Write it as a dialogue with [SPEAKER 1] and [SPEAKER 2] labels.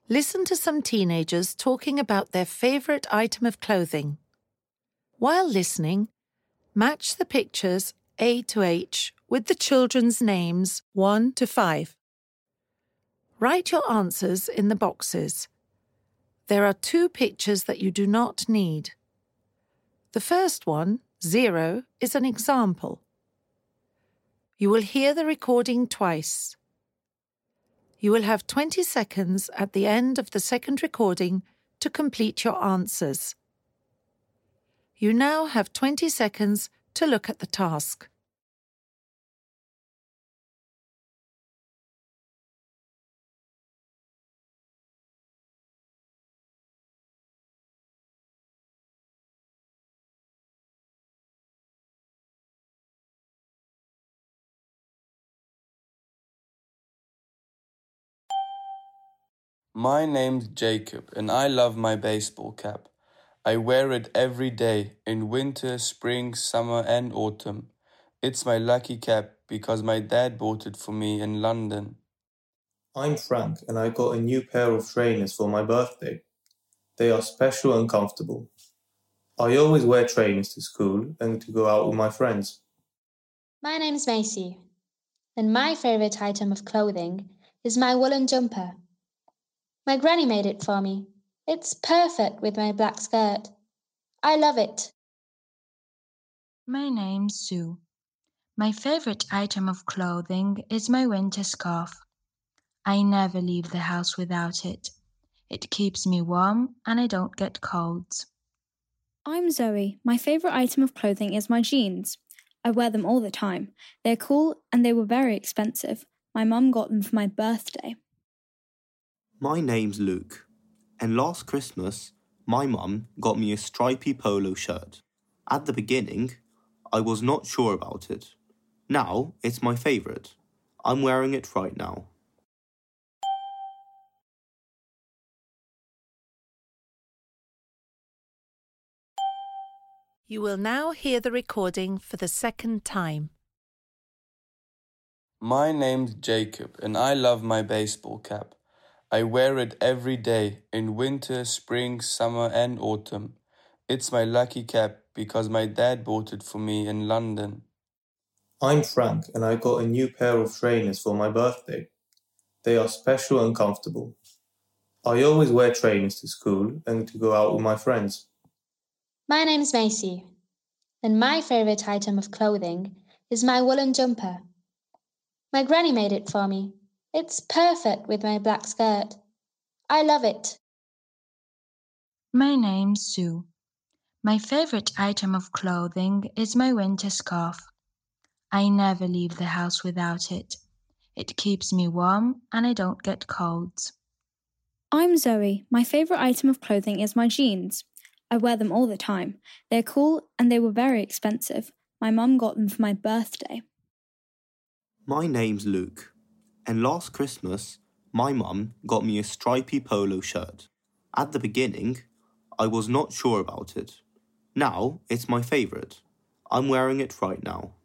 [SPEAKER 1] Listen to some teenagers talking about their favorite item of clothing. While listening, match the pictures A to H with the children's names 1 to 5. Write your answers in the boxes. There are 2 pictures that you do not need. The first one, 0, is an example. You will hear the recording twice. You will have 20 seconds at the end of the second recording to complete your answers. You now have 20 seconds to look at the task.
[SPEAKER 2] My name's Jacob, and I love my baseball cap. I wear it every day, in winter, spring, summer and autumn. It's my lucky cap because my dad bought it for me in London.
[SPEAKER 3] I'm Frank, and I got a new pair of trainers for my birthday. They are special and comfortable. I always wear trainers to school and to go out with my friends.
[SPEAKER 4] My name's Macy, and my favourite item of clothing is my woolen jumper. My granny made it for me. It's perfect with my black skirt. I love it.
[SPEAKER 5] My name's Sue. My favorite item of clothing is my winter scarf. I never leave the house without it. It keeps me warm and I don't get colds.
[SPEAKER 6] I'm Zoe. My favorite item of clothing is my jeans. I wear them all the time. They're cool and they were very expensive. My mum got them for my birthday.
[SPEAKER 7] My name's Luke, and last Christmas, my mum got me a stripy polo shirt. At the beginning, I was not sure about it. Now, it's my favourite. I'm wearing it right now.
[SPEAKER 1] You will now hear the recording for the second time.
[SPEAKER 2] My name's Jacob, and I love my baseball cap. I wear it every day, in winter, spring, summer and autumn. It's my lucky cap because my dad bought it for me in London.
[SPEAKER 3] I'm Frank, and I got a new pair of trainers for my birthday. They are special and comfortable. I always wear trainers to school and to go out with my friends.
[SPEAKER 4] My name's Macy, and my favourite item of clothing is my woolen jumper. My granny made it for me. It's perfect with my black skirt. I love it.
[SPEAKER 5] My name's Sue. My favorite item of clothing is my winter scarf. I never leave the house without it. It keeps me warm and I don't get colds.
[SPEAKER 6] I'm Zoe. My favorite item of clothing is my jeans. I wear them all the time. They're cool and they were very expensive. My mum got them for my birthday.
[SPEAKER 7] My name's Luke, and last Christmas, my mum got me a stripy polo shirt. At the beginning, I was not sure about it. Now, it's my favourite. I'm wearing it right now.